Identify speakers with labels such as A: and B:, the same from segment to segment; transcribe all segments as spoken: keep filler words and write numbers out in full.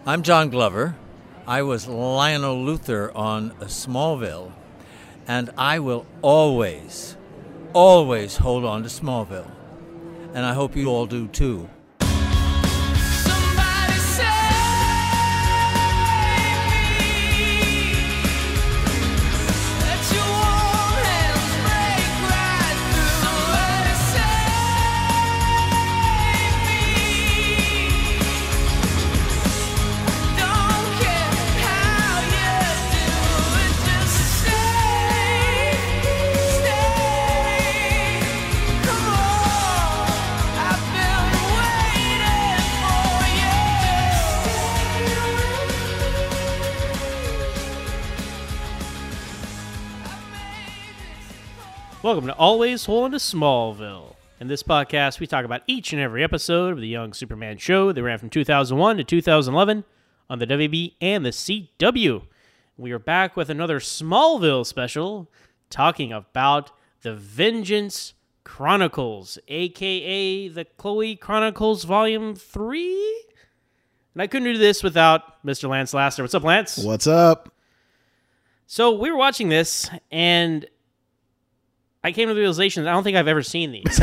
A: I'm John Glover. I was Lionel Luthor on Smallville, and I will always, always hold on to Smallville. And I hope you all do too.
B: Welcome to Always Holding to Smallville. In this podcast, we talk about each and every episode of the Young Superman show that ran from two thousand one to two thousand eleven on the W B and the C W. We are back with another Smallville special talking about the Vengeance Chronicles, a k a the Chloe Chronicles Volume three. And I couldn't do this without Mister Lance Laster. What's up, Lance?
C: What's up?
B: So we were watching this, and I came to the realization that I don't think I've ever seen these.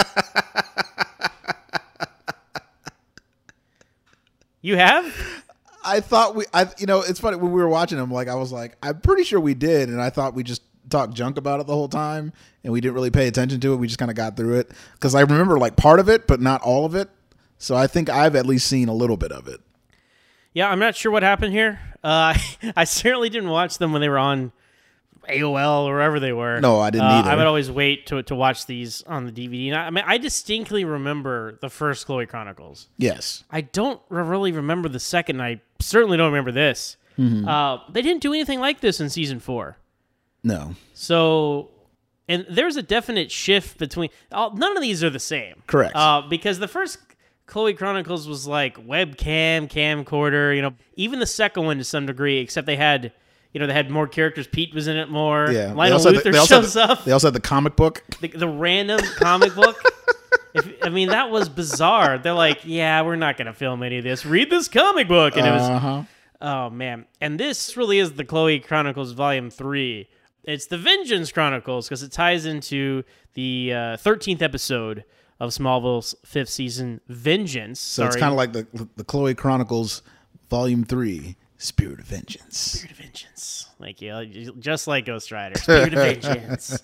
B: You have?
C: I thought we, I, you know, it's funny when we were watching them. Like I was like, I'm pretty sure we did, and I thought we just talked junk about it the whole time, and we didn't really pay attention to it. We just kind of got through it because I remember like part of it, but not all of it. So I think I've at least seen a little bit of it.
B: Yeah, I'm not sure what happened here. Uh, I certainly didn't watch them when they were on A O L or wherever they were.
C: No, I didn't
B: uh,
C: either.
B: I would always wait to to watch these on the D V D. And I, I mean, I distinctly remember the first Chloe Chronicles.
C: Yes.
B: I don't really remember the second. I certainly don't remember this.
C: Mm-hmm.
B: Uh, they didn't do anything like this in season four.
C: No.
B: So, and there's a definite shift between. Uh, none of these are the same.
C: Correct.
B: Uh, because the first Chloe Chronicles was like webcam, camcorder, you know, even the second one to some degree, except they had, you know, they had more characters. Pete was in it more.
C: Yeah.
B: Lionel Luthor
C: the,
B: shows
C: the,
B: up.
C: They also had the comic book.
B: The, the random comic book. If, I mean, that was bizarre. They're like, yeah, we're not going to film any of this. Read this comic book. And it was,
C: uh-huh.
B: oh, man. And this really is the Chloe Chronicles Volume three. It's the Vengeance Chronicles because it ties into the uh, thirteenth episode of Smallville's fifth season, Vengeance.
C: So
B: Sorry.
C: it's kind of like the the Chloe Chronicles Volume three, Spirit of Vengeance.
B: Spirit of Vengeance. Thank you. Just like Ghost Rider. Spirit of Vengeance.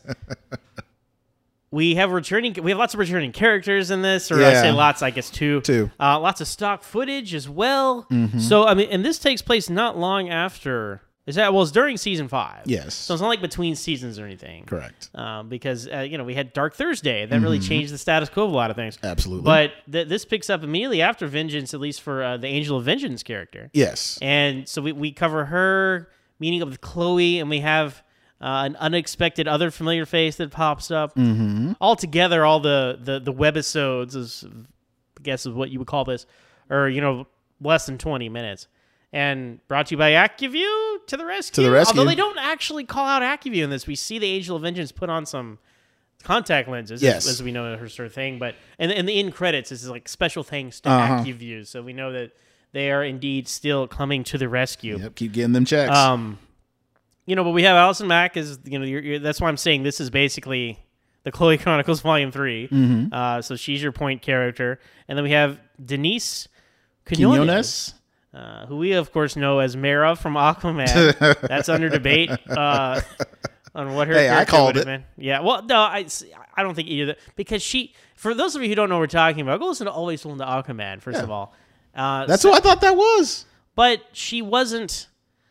B: We have returning. We have lots of returning characters in this, or
C: yeah.
B: I say lots, I guess two.
C: Two.
B: Uh, lots of stock footage as well.
C: Mm-hmm.
B: So I mean, and this takes place not long after. Is that well? It's during season five.
C: Yes.
B: So it's not like between seasons or anything.
C: Correct.
B: Um, because uh, you know we had Dark Thursday that really changed the status quo of a lot of things.
C: Absolutely.
B: But th- this picks up immediately after Vengeance, at least for uh, the Angel of Vengeance character.
C: Yes.
B: And so we, we cover her meeting up with Chloe, and we have uh, an unexpected other familiar face that pops up.
C: Mm-hmm.
B: Altogether, all the, the, the webisodes, is, I guess is what you would call this, or, you know, less than twenty minutes. And brought to you by AccuView to the rescue.
C: To the rescue.
B: Although they don't actually call out AccuView in this. We see the Angel of Vengeance put on some contact lenses,
C: yes.
B: as, as we know her sort of thing. But and, and the end credits is like special thanks to
C: uh-huh.
B: AccuView. So we know that they are indeed still coming to the rescue.
C: Yep, keep getting them checks.
B: Um, you know, but we have Allison Mack as, you know, you're, you're, that's why I'm saying this is basically the Chloe Chronicles Volume three.
C: Mm-hmm.
B: Uh, so she's your point character. And then we have Denise
C: Quinones.
B: Quinones. Uh, who we, of course, know as Mara from Aquaman. That's under debate uh, on what her
C: hey,
B: character
C: I called
B: would have
C: it.
B: been. Yeah, well, no, I, I don't think either. Because she, for those of you who don't know what we're talking about, go listen to Always Listen to Aquaman, first
C: Yeah.
B: of all. Uh,
C: That's
B: so,
C: what I thought that was.
B: But she wasn't,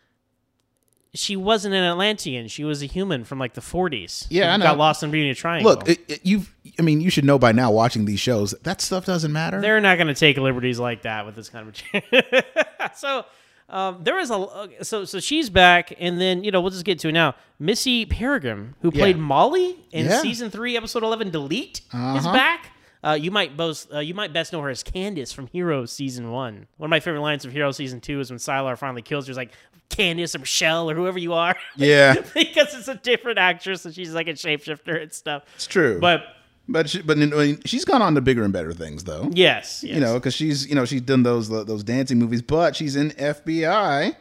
B: she wasn't an Atlantean. She was a human from like the forties.
C: Yeah,
B: who
C: I know.
B: Got lost in Bermuda Triangle.
C: Look, it, it, you've. I mean, you should know by now. Watching these shows, that stuff doesn't matter.
B: They're not going to take liberties like that with this kind of. so. Um, there was a so so she's back, and then you know we'll just get to it now. Missy Peregrine, who played
C: Yeah.
B: Molly in
C: Yeah.
B: season three, episode eleven, Delete,
C: Uh-huh.
B: is back. Uh, you might both uh, you might best know her as Candace from Heroes season one. One of my favorite lines of Heroes season two is when Sylar finally kills her. He's like, Candace or Michelle or whoever you are.
C: Yeah,
B: because it's a different actress and she's like a shapeshifter and stuff.
C: it's true.
B: But
C: But she, but I mean, she's gone on to bigger and better things, though.
B: Yes, yes.
C: You know, because she's you know she's done those those dancing movies, but she's in F B I.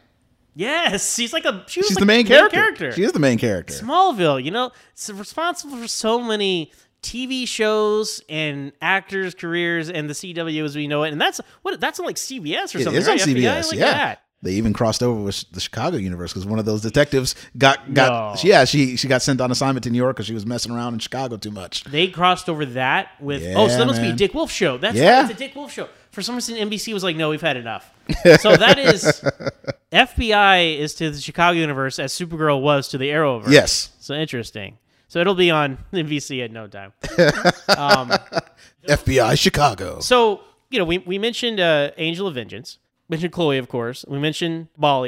B: Yes, she's like a she was
C: She's
B: like
C: the main,
B: main
C: character.
B: character.
C: She is the main character.
B: Smallville, you know, it's responsible for so many T V shows and actors' careers and the C W as we know it, and that's what that's on like C B S or
C: It
B: something.
C: is
B: right?
C: on C B S.
B: F B I? Look
C: Yeah.
B: at that.
C: They even crossed over with the Chicago universe because one of those detectives got got
B: No.
C: yeah she she got sent on assignment to New York because she was messing around in Chicago too much.
B: They crossed over that with
C: Yeah,
B: oh, so that must be a
C: man.
B: Dick Wolf show. That's
C: Yeah.
B: it's a Dick Wolf show. For some reason, N B C was like, no, we've had enough. So that is F B I is to the Chicago universe as Supergirl was to the Arrowverse.
C: Yes.
B: So interesting. So it'll be on N B C at no time. Um,
C: F B I Chicago.
B: so you know, we we mentioned uh, Angel of Vengeance. Mentioned Chloe, of course. We mentioned Molly.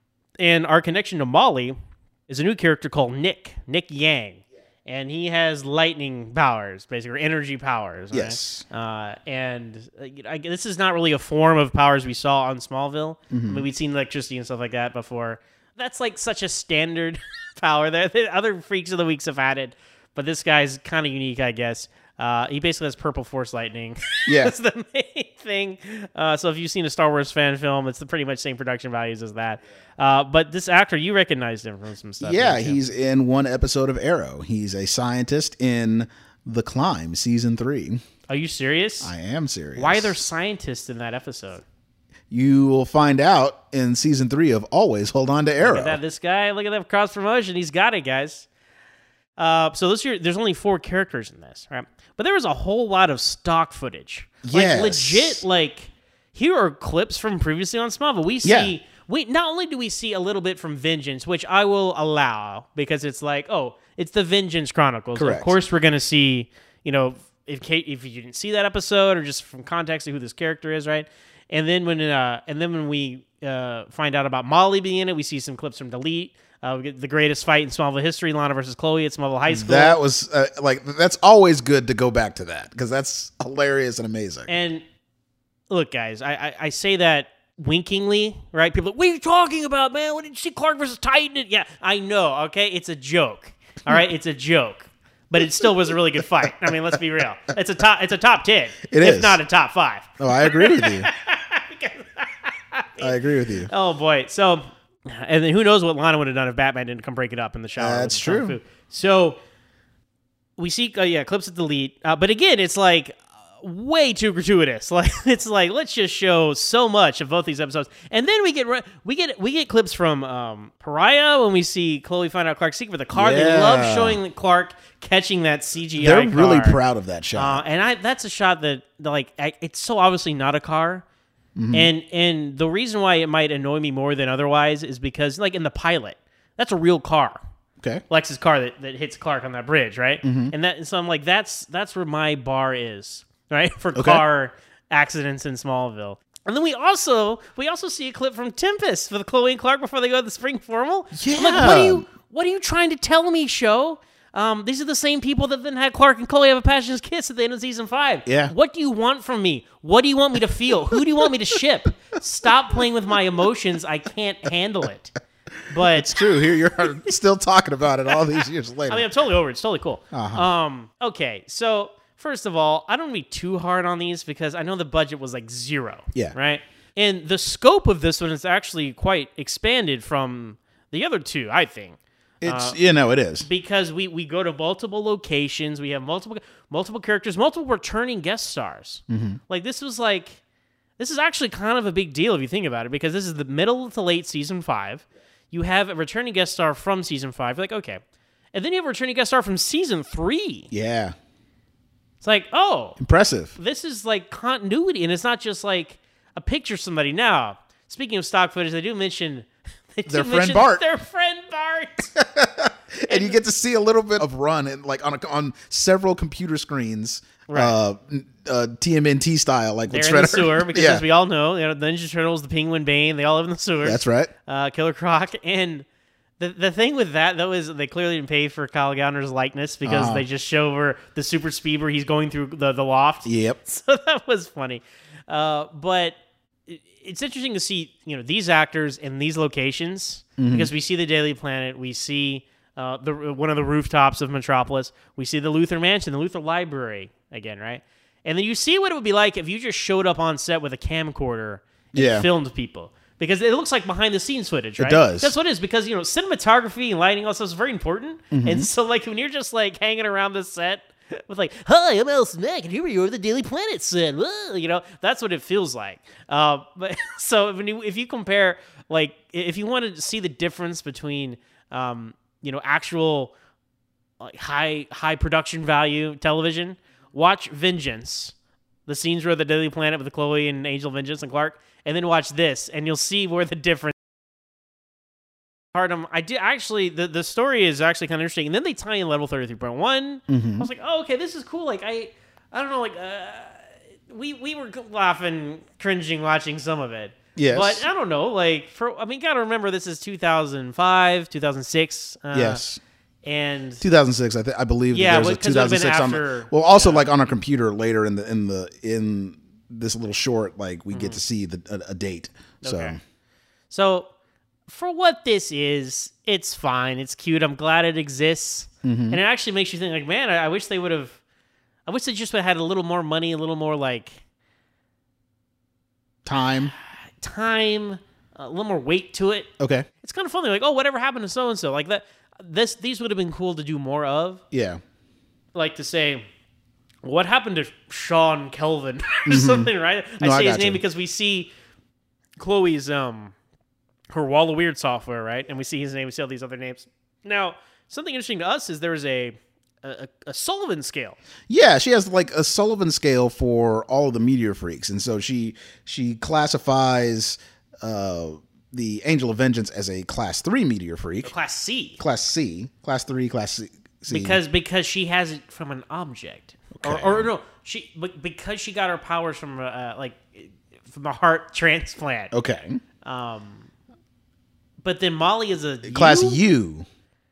B: And our connection to Molly is a new character called Nick, Nick Yang. And he has lightning powers, basically, or energy powers. Right?
C: Yes.
B: Uh, and uh, you know, I, this is not really a form of powers we saw on Smallville.
C: Mm-hmm.
B: I mean, we'd seen electricity and stuff like that before. That's like such a standard power. There, the other Freaks of the Weeks have had it, but this guy's kind of unique, I guess. Uh, he basically has purple force lightning.
C: Yeah.
B: That's the main thing. Uh, so if you've seen a Star Wars fan film, it's the pretty much same production values as that. Uh, but this actor, you recognized him from some stuff.
C: Yeah,
B: didn't you?
C: he's in one episode of Arrow. He's a scientist in The Climb, season three.
B: Are you serious?
C: I am serious.
B: Why are there scientists in that episode?
C: You will find out in season three of Always Hold On to Arrow.
B: Look at that, this guy, look at that cross promotion. He's got it, guys. Uh, so this year, there's only four characters in this, right? But there was a whole lot of stock footage.
C: Yes.
B: Like, legit, like, here are clips from previously on Smallville. We see,
C: Yeah.
B: we not only do we see a little bit from Vengeance, which I will allow because it's like, oh, it's the Vengeance Chronicles.
C: Correct.
B: Of course, we're going to see, you know, if Kate, if you didn't see that episode or just from context of who this character is, right? And then when, uh, and then when we uh, find out about Molly being in it, we see some clips from Delete. Uh, we get the greatest fight in Smallville history, Lana versus Chloe at Smallville High School.
C: That was uh, like that's always good to go back to that because that's hilarious and amazing.
B: And look, guys, I, I, I say that winkingly, right? People are like, what are you talking about, man? What did you see Clark versus Titan? Yeah, I know, okay? It's a joke, all right? It's a joke. But it still was a really good fight. I mean, let's be real. It's a top It's a top ten,
C: It
B: if
C: is.
B: not a top five.
C: Oh, I agree with you. I agree with you.
B: Oh, boy. So, and then who knows what Lana would have done if Batman didn't come break it up in the shower. with
C: That's
B: the kung
C: true.
B: fu. So, we see, uh, yeah, clips at Delete. Uh, but again, it's like uh, way too gratuitous. Like it's like let's just show so much of both these episodes, and then we get re- we get we get clips from um, Pariah when we see Chloe find out Clark's secret with the car. They
C: Yeah.
B: love showing Clark catching that C G I.
C: They're really
B: car.
C: proud of that
B: Uh,
C: shot.
B: and I that's a shot that like I, it's so obviously not a car.
C: Mm-hmm.
B: And and the reason why it might annoy me more than otherwise is because like in the pilot, that's a real car.
C: Okay.
B: Lex's car that, that hits Clark on that bridge, right?
C: Mm-hmm.
B: And that so I'm like, that's that's where my bar is, right? For car accidents in Smallville. And then we also we also see a clip from Tempest with Chloe and Clark before they go to the spring formal. I'm like, what are
C: Yeah.
B: you what are you trying to tell me, show? Um, these are the same people that then had Clark and Chloe have a passionate kiss at the end of season five.
C: Yeah.
B: What do you want from me? What do you want me to feel? Who do you want me to ship? Stop playing with my emotions. I can't handle it. But
C: It's true. Here you're still talking about it all these years later.
B: I mean, I'm totally over it. It's totally cool.
C: Uh-huh.
B: Um, okay, so first of all, I don't want to be too hard on these because I know the budget was like zero.
C: Yeah.
B: Right? And the scope of this one is actually quite expanded from the other two, I think.
C: it's
B: uh,
C: you know it is.
B: Because we, we go to multiple locations, we have multiple multiple characters, multiple returning guest stars.
C: Mm-hmm.
B: Like this was like this is actually kind of a big deal if you think about it, because this is the middle to late season five. You have a returning guest star from season five. You're like, okay. And then you have a returning guest star from season three.
C: Yeah.
B: It's like, oh,
C: Impressive.
B: this is like continuity, and it's not just like a picture of somebody. Now, speaking of stock footage, they do mention they do
C: Their friend
B: mention
C: Bart.
B: Their friend Bart.
C: And you get to see a little bit of Run and like on a, on several computer screens,
B: Right.
C: uh, uh, T M N T style, like
B: They're
C: with
B: in the
C: Shredder.
B: sewer because,
C: yeah,
B: as we all know, you know, the Ninja Turtles, the Penguin, Bane, they all live in the sewer.
C: that's right.
B: Uh, Killer Croc. And the the thing with that, though, is they clearly didn't pay for Kyle Gallner's likeness because
C: Uh-huh.
B: they just show where the super speed where he's going through the, the loft.
C: Yep.
B: So that was funny. Uh, but it, it's interesting to see, you know, these actors in these locations
C: Mm-hmm.
B: because we see the Daily Planet, we see uh, the one of the rooftops of Metropolis. We see the Luthor Mansion, the Luthor Library again, right? And then you see what it would be like if you just showed up on set with a camcorder and
C: Yeah.
B: filmed people. Because it looks like behind the scenes footage, right?
C: It does.
B: That's what it is, because, you know, cinematography and lighting, all that stuff is very important.
C: Mm-hmm.
B: And so, like, when you're just, like, hanging around this set with, like, hi, I'm Allison Mack, and here we are at the Daily Planet set. Whoa, you know, that's what it feels like. Uh, but so when you, if you compare, like, if you wanted to see the difference between, um, you know, actual like, high high production value television, watch Vengeance, the scenes where the Daily Planet with Chloe and Angel Vengeance and Clark, and then watch this, and you'll see where the difference. Part I did actually the, the story is actually kind of interesting, and then they tie in level thirty-three point one.
C: Mm-hmm.
B: I was like, oh, okay, this is cool. Like I, I don't know, like uh, we we were laughing, cringing, watching some of it.
C: Yes.
B: But I don't know, like for I mean, gotta remember this is two thousand five, two thousand six. Uh,
C: Yes.
B: And
C: two thousand six, I think I believe
B: Yeah,
C: that there was a
B: well, 'cause it would've been
C: two thousand six on
B: after-
C: the, well also like on our computer later in the in the in this little short like we get to see the a, a date. So
B: Okay. So, for what this is, it's fine. It's cute. I'm glad it exists.
C: Mm-hmm.
B: And it actually makes you think, like, man, I, I wish they would have... I wish they just would have had a little more money, a little more, like,
C: time.
B: time, a little more weight to it.
C: Okay.
B: It's kind of funny. Like, oh, whatever happened to so-and-so? Like, that. This These would have been cool to do more of.
C: Yeah.
B: Like, to say... What happened to Sean Kelvin or something, right?
C: Mm-hmm. No,
B: I
C: I
B: say his
C: got
B: name
C: you.
B: because we see Chloe's um her Wall of Weird software, right? And we see his name, we see all these other names. Now, something interesting to us is there is a a, a Sullivan scale.
C: Yeah, she has like a Sullivan scale for all of the Meteor Freaks, and so she she classifies uh, the Angel of Vengeance as a Class Three Meteor Freak,
B: Class C.
C: Class C, Class Three, Class C. C.
B: Because because she has it from an object.
C: Okay.
B: Or, or no, she but because she got her powers from uh, like from a heart transplant.
C: Okay.
B: Um but then Molly is a
C: Class
B: U?
C: U.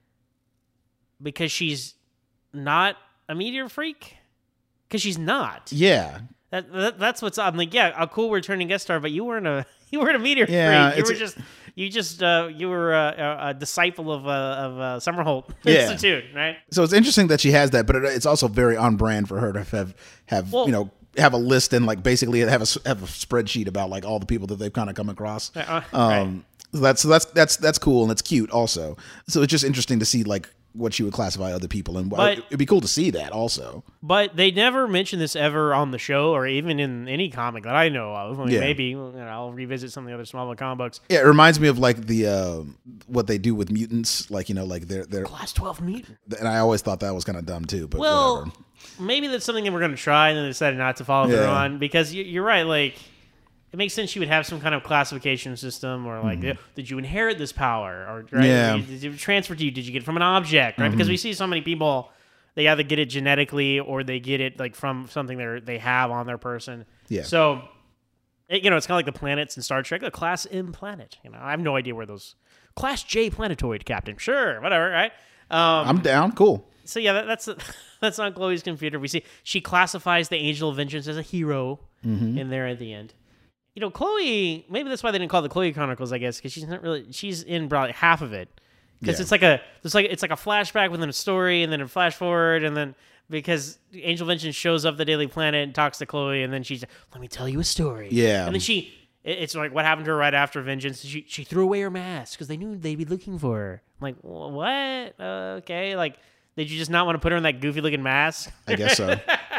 B: Because she's not a meteor freak? Because she's not.
C: Yeah.
B: That, that that's what's I'm like, yeah, a cool returning guest star, but you weren't a you weren't a meteor
C: Yeah,
B: freak. You
C: it's-
B: were just you just uh, you were a, a, a disciple of uh, of uh, Summerholt
C: Yeah.
B: Institute, right?
C: So it's interesting that she has that, but it, it's also very on brand for her to have have
B: Well-
C: you know have a list and like basically have a s- have a spreadsheet about like all the people that they've kind of come across.
B: Uh,
C: Um,
B: right.
C: so that's so that's that's that's cool and it's cute also. So it's just interesting to see like what she would classify other people and
B: But-
C: it'd be cool to see that also.
B: But they never mention this ever on the show or even in any comic that I know of. I mean,
C: Yeah.
B: maybe you know, I'll revisit some of the other Smallville comic books.
C: Yeah, it reminds me of like the uh, what they do with mutants, like you know, like they're they're.
B: Class twelve mutant.
C: And I always thought that was kind of dumb too, but
B: Well,
C: whatever.
B: maybe that's something that we're going to try, and then they decided not to follow through
C: Yeah.
B: on because you, you're right. Like, it makes sense you would have some kind of classification system, or like, did you inherit this power, or right?
C: Mm-hmm. Yeah.
B: Did it transfer to you? Did you get it from an object? Right? Because we see so many people, they either get it genetically or they get it like from something they they have on their person.
C: Yeah.
B: So, it, you know, it's kind of like the planets in Star Trek. A Class M planet. You know, I have no idea where those Class J planetoid captain. Sure, whatever. Right. Um,
C: I'm down. Cool.
B: so yeah, that, that's that's on Chloe's computer. We see she classifies the Angel of Vengeance as a hero
C: Mm-hmm.
B: in there at the end. You know, Chloe. Maybe that's why they didn't call it the Chloe Chronicles. I guess because she's not really. She's in probably half of it because
C: Yeah.
B: it's like a it's like it's like a flashback within a story and then a flash forward and then because Angel Vengeance shows up at the Daily Planet and talks to Chloe and then she's let me tell you a story.
C: Yeah.
B: and then she. it- It's like what happened to her right after Vengeance. She she threw away her mask because they knew they'd be looking for her. I'm like, "Wh- what? Uh, okay, like, did you just not want to put her in that goofy looking mask?
C: I guess so.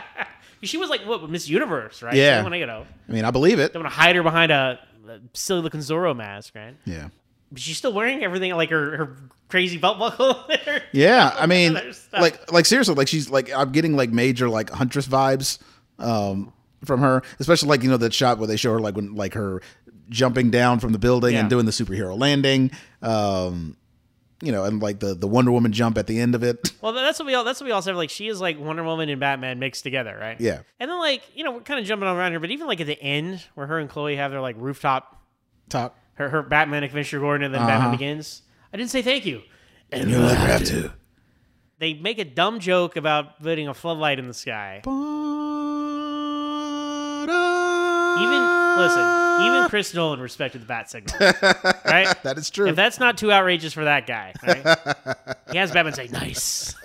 B: She was like what Miss Universe, right?
C: Yeah.
B: So want to you know,
C: I mean, I believe it.
B: don't want to hide her behind a, a silly looking Zorro mask, right?
C: Yeah.
B: But she's still wearing everything like her, her crazy belt buckle.
C: Yeah, I mean,
B: Other stuff.
C: like, like seriously, like she's like, I'm getting like major like Huntress vibes um, from her, especially like you know that shot where they show her like when like her jumping down from the building
B: Yeah.
C: and doing the superhero landing, um, you know, and like the the Wonder Woman jump at the end of it.
B: Well, that's what we all. That's what we all said. Like she is like Wonder Woman and Batman mixed together, right?
C: Yeah.
B: And then like you know we're kind of jumping around here, but even like at the end where her and Chloe have their like rooftop,
C: Talk.
B: her her Batman and Commissioner Gordon, and then
C: Uh-huh.
B: Batman Begins. I didn't say thank you. And
C: You'll never have to.
B: they make a dumb joke about putting a floodlight in the sky. Even Listen, even Chris Nolan respected the bat signal, right?
C: That is true.
B: If that's not too outrageous for that guy, right? He has Batman say, nice.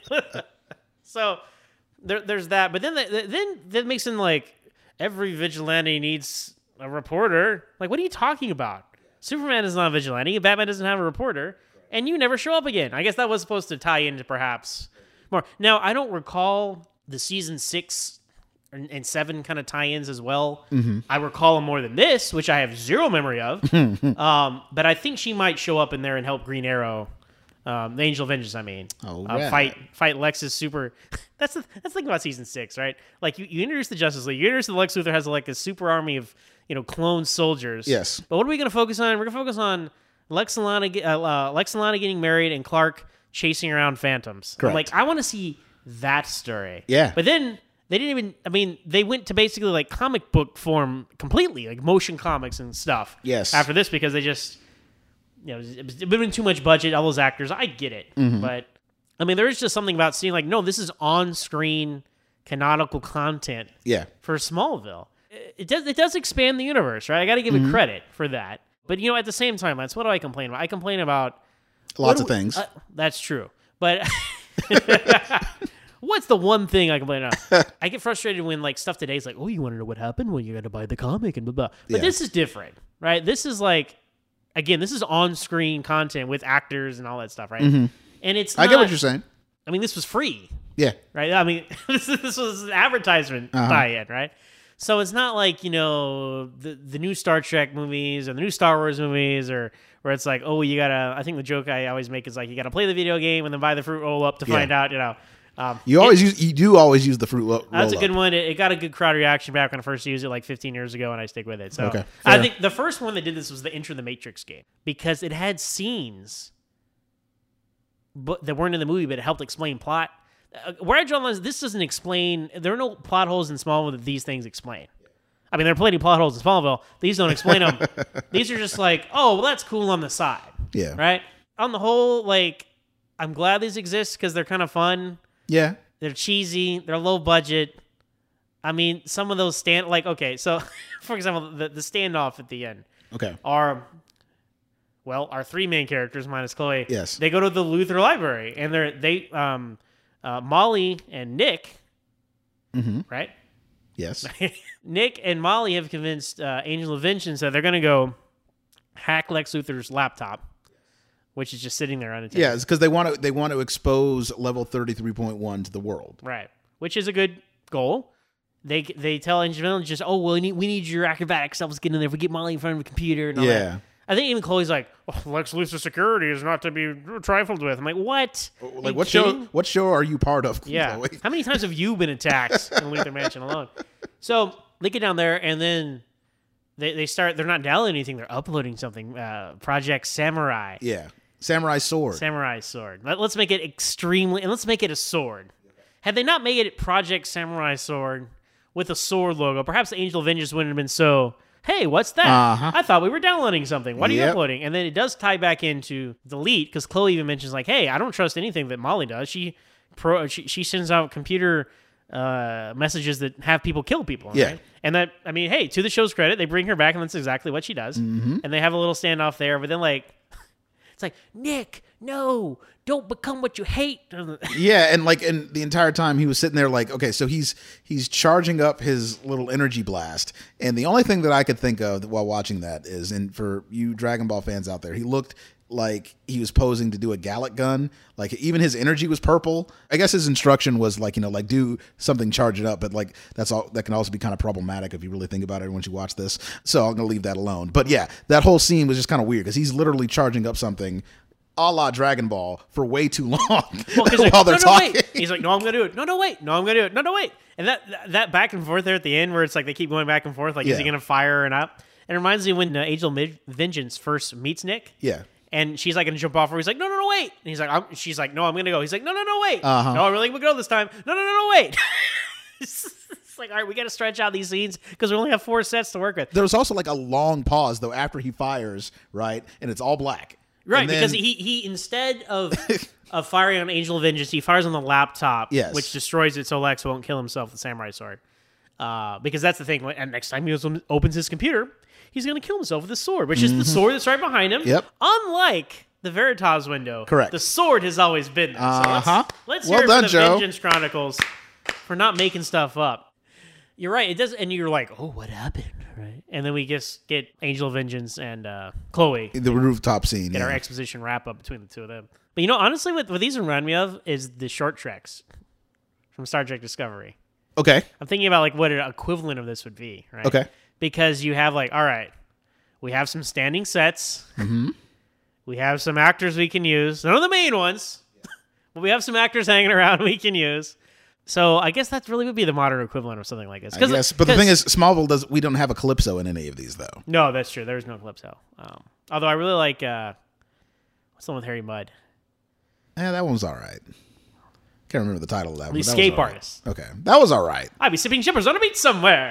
B: So there, there's that. But then the, then that makes him like, every vigilante needs a reporter. Like, what are you talking about? Superman is not a vigilante. Batman doesn't have a reporter. And you never show up again. I guess that was supposed to tie into perhaps more. Now, I don't recall the season six and, and seven kind of tie-ins as well. Mm-hmm. I recall them more than this, which I have zero memory of. um, but I think she might show up in there and help Green Arrow, um, the Angel of Vengeance, I mean.
C: Oh,
B: uh,
C: right.
B: Fight fight Lex's super... that's the, that's the thing about season six, right? Like, you, you introduce the Justice League. You introduce the Lex Luthor has like a super army of, you know, clone soldiers.
C: Yes.
B: But what are we going to focus on? We're going to focus on Lex and Lana, uh, uh, Lex and Lana getting married and Clark chasing around phantoms.
C: Correct.
B: I'm like, I want to see that story.
C: Yeah.
B: But then they didn't even, I mean, they went to basically like comic book form completely, like motion comics and stuff.
C: Yes.
B: After this, because they just, you know, it was, it was been too much budget, all those actors. I get it.
C: Mm-hmm.
B: But, I mean, there is just something about seeing like, no, this is on-screen canonical content
C: Yeah.
B: for Smallville. It, it does it does expand the universe, right? I got to give
C: Mm-hmm.
B: it credit for that. But, you know, at the same time, that's what do I complain about? I complain about...
C: Lots
B: what
C: of
B: do we-
C: things.
B: Uh, that's true. But what's the one thing I complain about? I get frustrated when, like, stuff today is like, oh, you want to know what happened? Well, you got to buy the comic and blah, blah. But
C: Yeah.
B: this is different, right? This is like, again, this is on-screen content with actors and all that stuff, right? And it's
C: Mm-hmm. I
B: not,
C: get what you're saying.
B: I mean, this was free.
C: Yeah.
B: Right? I mean, this, this was an advertisement
C: Uh-huh.
B: tie-in, right? So it's not like, you know, the the new Star Trek movies or the new Star Wars movies or where it's like, oh, you gotta, I think the joke I always make is like, you gotta play the video game and then buy the fruit roll up to
C: Yeah.
B: find out, you know. Um,
C: You always use. You do always use the fruit lo- roll
B: that's a
C: up.
B: good one. It, it got a good crowd reaction back when I first used it like fifteen years ago, and I stick with it. So
C: Okay,
B: I
C: fair.
B: think the first one that did this was the Enter the Matrix game because it had scenes but that weren't in the movie, but it helped explain plot. Uh, where I draw the line is this doesn't explain. There are no plot holes in Smallville that these things explain. I mean, there are plenty of plot holes in Smallville. These don't explain them. These are just like, oh, well, that's cool on the side.
C: Yeah.
B: Right? On the whole, like, I'm glad these exist because they're kind of fun.
C: Yeah.
B: They're cheesy. They're low budget. I mean, some of those stand like okay. So, for example, the the standoff at the end
C: Okay.
B: are well, our three main characters minus Chloe.
C: Yes.
B: They go to the Luthor Library and they're they um uh, Molly and Nick,
C: Mm-hmm.
B: right?
C: Yes.
B: Nick and Molly have convinced uh, Angel of Vengeance that they're going to go hack Lex Luthor's laptop, which is just sitting there unattended.
C: Yeah, it's because they want to. They want to expose level thirty-three point one to the world.
B: Right, which is a good goal. They they tell Angel of Vengeance just, oh, well, we need, we need your acrobatic stuff. Let's get in there. If we get Molly in front of a computer and all
C: Yeah.
B: that. I think even Chloe's like, oh, Lex Luthor's security is not to be trifled with. I'm like, what? Are
C: Like
B: you
C: what
B: kidding?
C: show? What show are you part of?
B: Yeah.
C: Chloe?
B: How many times have you been attacked in Luthor Mansion alone? So they get down there and then they, they start, they're not downloading anything. They're uploading something. Uh, Project Samurai.
C: Yeah. Samurai sword.
B: Samurai sword. Let, let's make it extremely, and let's make it a sword. Had they not made it Project Samurai sword with a sword logo, perhaps the Angel of Vengeance wouldn't have been so, hey, what's that?
C: Uh-huh.
B: I thought we were downloading something. What are you
C: Yep.
B: uploading? And then it does tie back into Delete because Chloe even mentions like, hey, I don't trust anything that Molly does. She pro she, she sends out computer uh, messages that have people kill people.
C: Yeah.
B: Right? And that, I mean, hey, to the show's credit, they bring her back and that's exactly what she does.
C: Mm-hmm.
B: And they have a little standoff there, but then like, it's like, Nick, no, don't become what you hate.
C: Yeah, and like, and the entire time he was sitting there, like, okay, so he's he's charging up his little energy blast, and the only thing that I could think of while watching that is, and for you Dragon Ball fans out there, he looked like he was posing to do a Gallic gun. Like even his energy was purple. I guess his instruction was like, you know, like do something, charge it up. But like that's all that can also be kind of problematic if you really think about it once you watch this. So I'm gonna leave that alone. But yeah, that whole scene was just kind of weird because he's literally charging up something a la Dragon Ball for way too long
B: Well, 'cause
C: while
B: like,
C: they're
B: no, no,
C: talking.
B: wait. He's like, no, I'm gonna do it. No, no, wait. No, I'm gonna do it. No, no, wait. And that that back and forth there at the end, where it's like they keep going back and forth, like, is
C: Yeah.
B: he gonna fire or not? It reminds me when uh, Angel of Vengeance first meets Nick.
C: Yeah.
B: And she's like gonna jump off her. He's like, no, no, no, wait. And he's like, I'm, she's like, no, I'm gonna go. He's like, no, no, no, wait.
C: Uh-huh.
B: No, I'm really gonna go this time. No, no, no, no, wait. It's like, all right, we gotta stretch out these scenes because we only have four sets to work with.
C: There was also like a long pause though after he fires, right? And it's all black.
B: Right,
C: And then-
B: because he he instead of of firing on Angel of Vengeance, he fires on the laptop,
C: Yes.
B: which destroys it so Lex won't kill himself with the samurai sword. Uh, because that's the thing. And next time he opens his computer, he's going to kill himself with a sword, which is the sword that's right behind him.
C: Yep.
B: Unlike the Veritas window.
C: Correct.
B: The sword has always been there. So
C: Uh-huh.
B: let's, let's
C: Well
B: hear it
C: done,
B: for the
C: Joe.
B: Vengeance Chronicles for not making stuff up. You're right. It does, and you're like, oh, what happened? Right. And then we just get Angel of Vengeance and uh, Chloe.
C: The rooftop scene.
B: Get
C: Yeah.
B: our exposition wrap up between the two of them. But you know, honestly, what, what these remind me of is the short treks from Star Trek Discovery.
C: Okay.
B: I'm thinking about like what an equivalent of this would be, right?
C: Okay.
B: Because you have like, all right, we have some standing sets.
C: Mm-hmm.
B: We have some actors we can use. None of the main ones, but we have some actors hanging around we can use. So I guess that really would be the modern equivalent of something like this.
C: I guess. But the thing is, Smallville does. We don't have a Calypso in any of these, though.
B: No, that's true. There is no Calypso. Um, although I really like, uh, what's the one with Harry Mudd?
C: Yeah, that one was all right. Can't remember the title of that one.
B: The
C: but that
B: Escape
C: was all right.
B: Artist.
C: Okay. That was all right.
B: I'd be sipping chippers on a beach somewhere.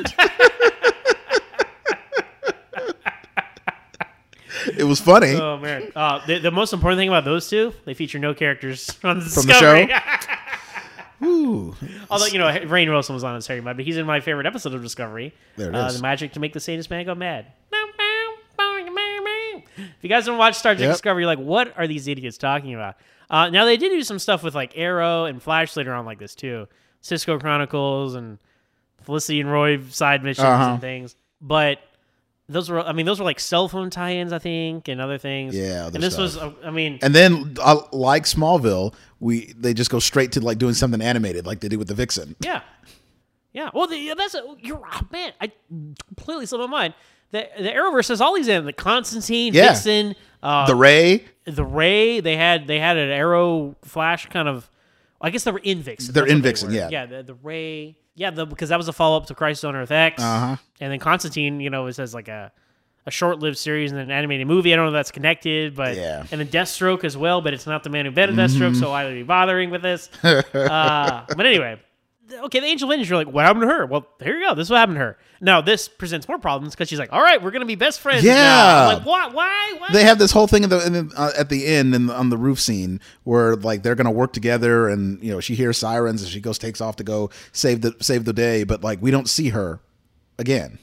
C: It was funny.
B: Oh, man. Uh, the, the most important thing about those two, they feature no characters on the
C: From the
B: Discovery.
C: show? Ooh.
B: Although, you know, Rainn Wilson was on as Harry Mudd, but he's in my favorite episode of Discovery.
C: There it
B: uh,
C: is.
B: The magic to make the sadist man go mad. If you guys don't watch Star Trek
C: Yep.
B: Discovery, you're like, what are these idiots talking about? Uh, now, they did do some stuff with, like, Arrow and Flash later on like this, too. Cisco Chronicles and Felicity and Roy side missions
C: Uh-huh.
B: and things. But those were, I mean, those were, like, cell phone tie-ins, I think, and other things.
C: Yeah, other
B: And this
C: stuff.
B: was, uh, I mean...
C: And then, uh, like Smallville, we they just go straight to like doing something animated, like they did with the Vixen.
B: Yeah, yeah. Well, the, yeah, that's a, you're oh, man. I completely slipped my mind. The the Arrowverse has all these in the Constantine,
C: Yeah.
B: Vixen, uh,
C: The Ray,
B: the Ray. They had they had an Arrow Flash kind of. I guess they were in Vixen.
C: They're
B: That's what
C: in
B: they
C: Vixen,
B: were.
C: yeah.
B: Yeah, the, the Ray. Yeah, the, because that was a follow up to Crisis on Earth X.
C: Uh-huh.
B: And then Constantine, you know, it says like a. A short-lived series and an animated movie. I don't know if that's connected, but
C: Yeah.
B: and then Deathstroke as well. But it's not the man who invented Deathstroke, so why would we be bothering with this? uh, but anyway, okay, the Angel of Vengeance. You're like, what happened to her? Well, here you go. This is what happened to her. Now this presents more problems because she's like, all right, we're gonna be best friends.
C: Yeah.
B: now. I'm like, what? Why? Why?
C: they have this whole thing in the, in the, uh, at the end in the, on the roof scene where like they're gonna work together, and you know she hears sirens and she goes takes off to go save the save the day, but like we don't see her again.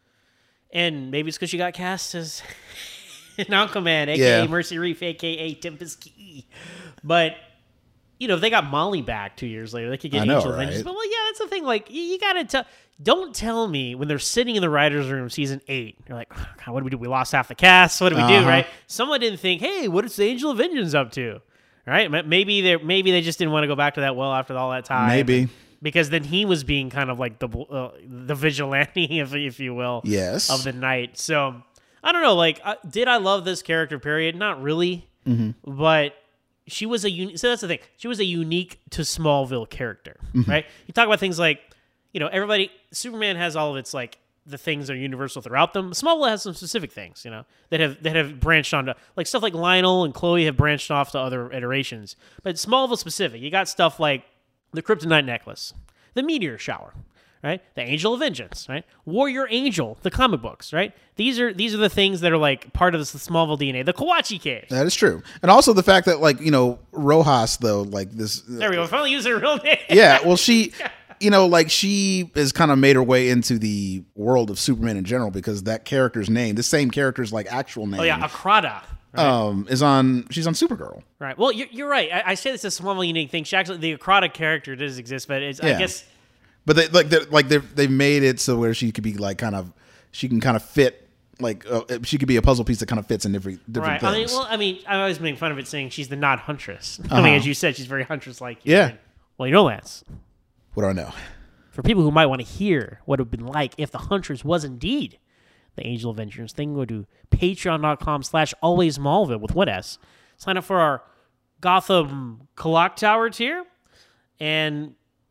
B: And maybe it's because she got cast as an Aquaman, aka
C: Yeah.
B: Mercy Reef, aka Tempest Key. But you know, if they got Molly back two years later, they could get
C: I know,
B: Angel of Vengeance.
C: right?
B: But well, yeah, that's the thing. Like, you, you gotta tell. Don't tell me when they're sitting in the writers' room, season eight. You're like, oh, God, what do we do? We lost half the cast. What do we do?
C: Uh-huh.
B: Right? Someone didn't think, hey, what is the Angel of Vengeance up to? Right? Maybe they maybe they just didn't want to go back to that well after all that time.
C: Maybe.
B: Because then he was being kind of like the uh, the vigilante, if if you will,
C: Yes.
B: of the night. So I don't know. Like, uh, did I love this character? Period. Not really.
C: Mm-hmm.
B: But she was a uni- so that's the thing. She was a unique to Smallville character,
C: Mm-hmm.
B: right? You talk about things like, you know, everybody. Superman has all of its like the things that are universal throughout them. Smallville has some specific things, you know, that have that have branched onto like stuff like Lionel and Chloe have branched off to other iterations. But Smallville specific, you got stuff like the Kryptonite necklace, the meteor shower, right? The Angel of Vengeance, right? Warrior Angel, the comic books, right? These are these are the things that are like part of the Smallville D N A. The Kawachi Caves.
C: That is true, and also the fact that like you know Rojas though like this.
B: There we go. Finally using her real name.
C: Yeah, well she. You know, like she has kind of made her way into the world of Superman in general because that character's name, the same character's like actual name,
B: Oh yeah, Akrada. Right.
C: um, is on. She's on Supergirl.
B: right. Well, you're, you're right. I, I say this is a Smallville unique thing. She actually, the Akrada character does exist, but it's, I
C: Yeah.
B: guess.
C: But they like they like they they've made it so where she could be like kind of she can kind of fit like uh, she could be a puzzle piece that kind of fits in different different
B: Right. I mean,
C: things.
B: well, I mean, I've always made fun of it saying she's the not huntress. I
C: Uh-huh.
B: mean, as you said, she's very huntress like.
C: Yeah.
B: Well, you know, Lance.
C: What do I know?
B: For people who might want to hear what it would have been like if the Huntress was indeed the Angel of Vengeance, then go to patreon.com slash always Smallville with one S. Sign up for our Gotham Clock Tower tier. And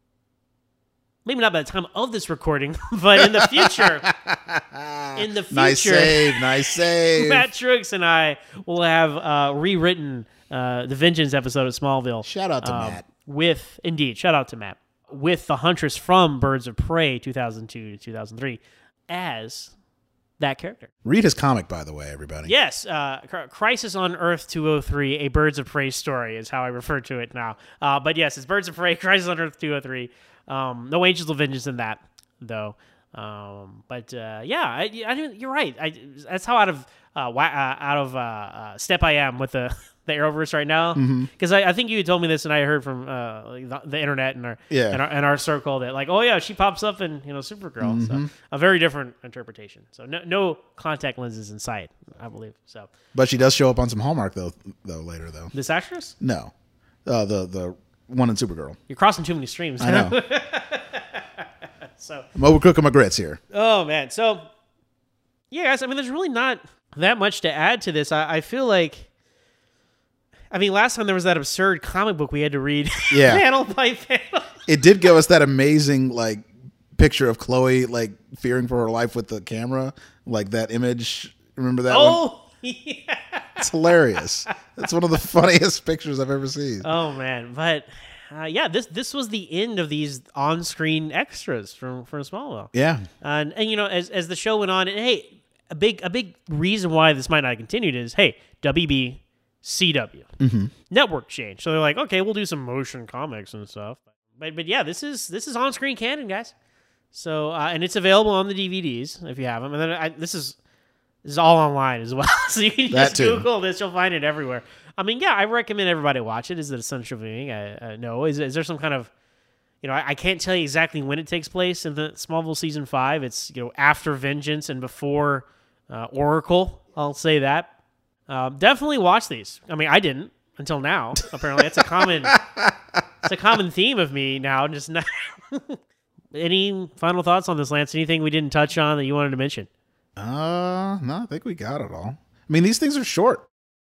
B: maybe not by the time of this recording, but in the future, in the future,
C: Nice save, nice save.
B: Matt Trooks and I will have uh, rewritten uh, the Vengeance episode of Smallville.
C: Shout out to
B: um,
C: Matt.
B: With, indeed, shout out to Matt. With the Huntress from Birds of Prey two thousand two to two thousand three as that character.
C: Read his comic, by the way, everybody.
B: Yes, uh, Crisis on Earth two oh three, a Birds of Prey story is how I refer to it now. Uh, but yes, it's Birds of Prey, Crisis on Earth two oh three. Um, no Angels of Vengeance in that. though. Um, but uh, yeah, I, I didn't, you're right. I, that's how out of uh, wa- uh, out of uh, uh, step I am with the the Arrowverse right now. Because I, I think you told me this, and I heard from uh, like the, the internet and our,
C: Yeah.
B: and our and our circle that like, oh yeah, she pops up in you know Supergirl. So a very different interpretation. So no, no contact lenses in sight, I believe. So
C: But she does show up on some Hallmark though. Though later though.
B: this actress,
C: No, uh, the the one in Supergirl.
B: you're crossing too many streams.
C: I know.
B: So
C: I'm overcooking my grits here.
B: oh man, so yeah, guys. I mean, there's really not that much to add to this. I, I feel like. I mean, last time there was that absurd comic book we had to read
C: Yeah.
B: panel by panel.
C: It did give us that amazing like picture of Chloe like fearing for her life with the camera, like that image. Remember that one?
B: Oh, yeah.
C: It's hilarious. It's one of the funniest pictures I've ever seen.
B: Oh, man. But, uh, yeah, this this was the end of these on-screen extras from, from Smallville.
C: Yeah.
B: And, and, you know, as as the show went on, and, hey, a big a big reason why this might not have continued is, hey, W B, C W.
C: Mm-hmm.
B: Network change. So they're like, okay, we'll do some motion comics and stuff. But, but yeah, this is this is on-screen canon, guys. So, uh, and it's available on the D V Ds if you have them. And then I, this is this is all online as well. So you can
C: That
B: just
C: too.
B: Google this. You'll find it everywhere. I mean, yeah, I recommend everybody watch it. Is it essential viewing? I, I no. Is, is there some kind of, you know, I, I can't tell you exactly when it takes place in the Smallville season five. It's, you know, after Vengeance and before uh, Oracle. I'll say that. Um, definitely watch these. I mean, I didn't until now. Apparently, it's a common, it's a common theme of me now. Just not. Any final thoughts on this, Lance? Anything we didn't touch on that you wanted to mention?
C: Uh, no, I think we got it all. I mean, these things are short.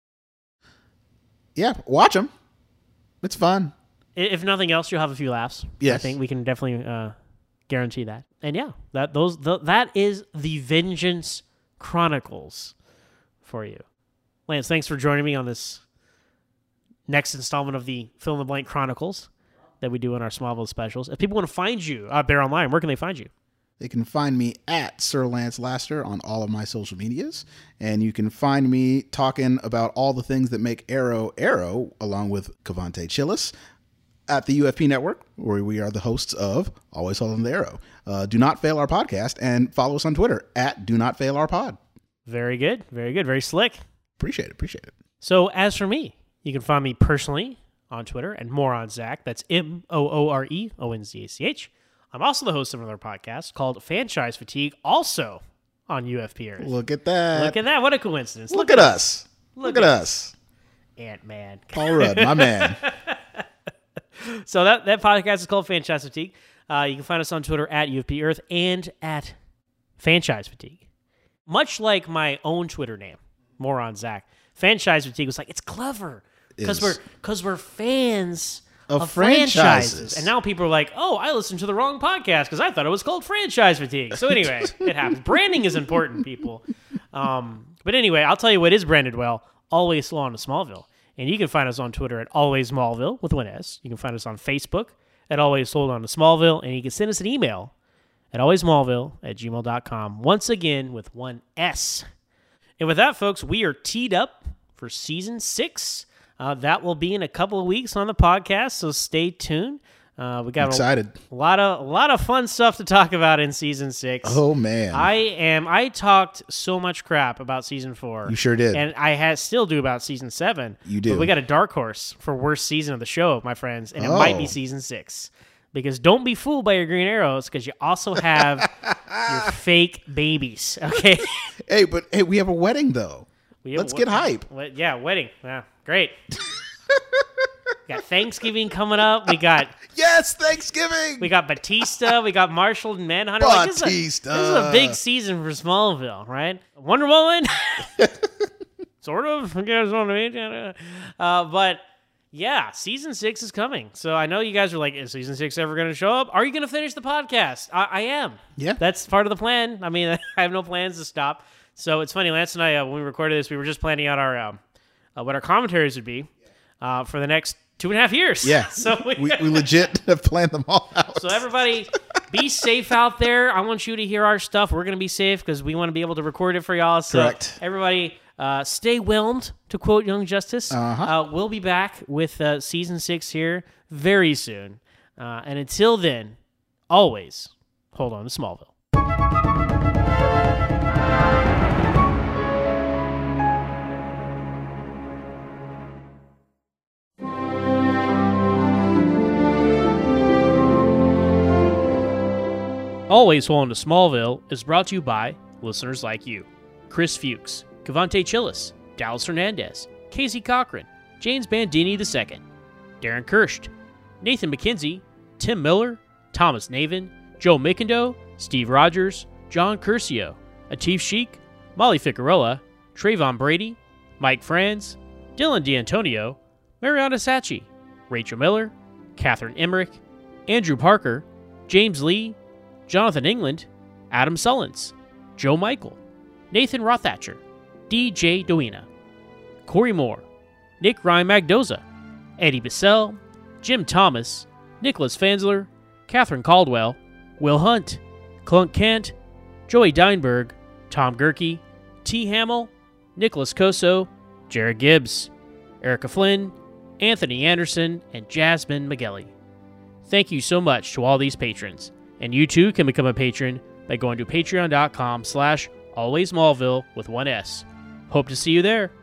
C: Yeah, watch them. It's fun.
B: I- If nothing else, you'll have a few laughs. I
C: Yes.
B: think we can definitely uh, guarantee that. And yeah, that those the, that is the Vengeance Chronicles for you. Lance, thanks for joining me on this next installment of the Fill in the Blank Chronicles that we do in our Smallville specials. If people want to find you out there online, where can they find you?
C: They can find me at Sir Lance Laster on all of my social medias. And you can find me talking about all the things that make Arrow Arrow, along with Cavante Chillis, at the U F P Network, where we are the hosts of Always Holding the Arrow. Uh, do not fail our podcast, and follow us on Twitter at Do Not Fail Our Pod.
B: Very good. Very good. Very slick.
C: Appreciate it. Appreciate it.
B: So as for me, you can find me personally on Twitter and more on Zach. That's M O O R E O N Z A C H. I'm also the host of another podcast called Franchise Fatigue, also on U F P Earth.
C: Look at that.
B: Look at that. What a coincidence.
C: Look at us.
B: Look
C: Look at
B: at
C: us.
B: Ant-Man.
C: Paul Rudd, my man.
B: So that, that podcast is called Franchise Fatigue. Uh, you can find us on Twitter at U F P Earth and at Franchise Fatigue. Much like my own Twitter name, more on Zach. Franchise Fatigue was like, it's clever because
C: Is.
B: we're because we're fans
C: Of
B: of, franchises.
C: franchises.
B: And now people are like, oh, I listened to the wrong podcast because I thought it was called Franchise Fatigue. So anyway, it happens. Branding is important, people. Um, but anyway, I'll tell you what is branded well. Always Slow on to Smallville. And you can find us on Twitter at Always Smallville with one S. You can find us on Facebook at Always Sold on to Smallville. And you can send us an email at alwaysmallville at gmail dot com. Once again with one S. And with that, folks, we are teed up for season six. Uh, that will be in a couple of weeks on the podcast, so stay tuned. Uh, we got
C: Excited.
B: a lot of a lot of fun stuff to talk about in season six.
C: Oh, man.
B: I am. I talked so much crap about season four.
C: You sure did.
B: and I ha- still do about season seven.
C: You do.
B: But we got a dark horse for worst season of the show, my friends, and it
C: Oh.
B: might be season six. Because don't be fooled by your green arrows, because you also have your fake babies. Okay.
C: Hey, but hey, we have a wedding, though.
B: We-
C: Let's
B: wh-
C: get hype.
B: wh- Yeah, wedding. Yeah, great. We got Thanksgiving coming up. We got
C: Yes, Thanksgiving.
B: we got Batista. We got Marshall and Manhunter. Like, this, is a,
C: Batista.
B: this is a big season for Smallville, right? Wonder Woman, sort of. You guys know what I mean? Uh, but yeah, season six is coming. So I know you guys are like, is season six ever going to show up? Are you going to finish the podcast? I, I am.
C: Yeah.
B: That's part of the plan. I mean, I have no plans to stop. So it's funny, Lance and I, uh, when we recorded this, we were just planning out our um, uh, what our commentaries would be uh, for the next two and a half years.
C: Yeah.
B: So we,
C: we, we legit have planned them all out.
B: so everybody, be safe out there. I want you to hear our stuff. We're going to be safe because we want to be able to record it for y'all. So
C: Correct.
B: everybody, uh, stay whelmed, to quote Young Justice.
C: Uh-huh.
B: Uh, we'll be back with uh, season six here very soon. Uh, and until then, always hold on to Smallville. Always Hold On to Smallville is brought to you by listeners like you. Chris Fuchs, Cavante Chillis, Dallas Hernandez, Casey Cochran, James Bandini the Second, Darren Kirst, Nathan McKenzie, Tim Miller, Thomas Navin, Joe Mickendo, Steve Rogers, John Curcio, Atif Sheik, Molly Ficarella, Trayvon Brady, Mike Franz, Dylan D'Antonio, Mariana Sacchi, Rachel Miller, Catherine Emmerich, Andrew Parker, James Lee, Jonathan England, Adam Sullins, Joe Michael, Nathan Rothatcher, D J Doina, Corey Moore, Nick Ryan Magdoza, Eddie Bissell, Jim Thomas, Nicholas Fansler, Catherine Caldwell, Will Hunt, Clunk Kent, Joey Deinberg, Tom Gerke, T. Hamill, Nicholas Coso, Jared Gibbs, Erica Flynn, Anthony Anderson, and Jasmine McGelly. Thank you so much to all these patrons, and you too can become a patron by going to patreon.com slash alwaysmallville with one S. Hope to see you there.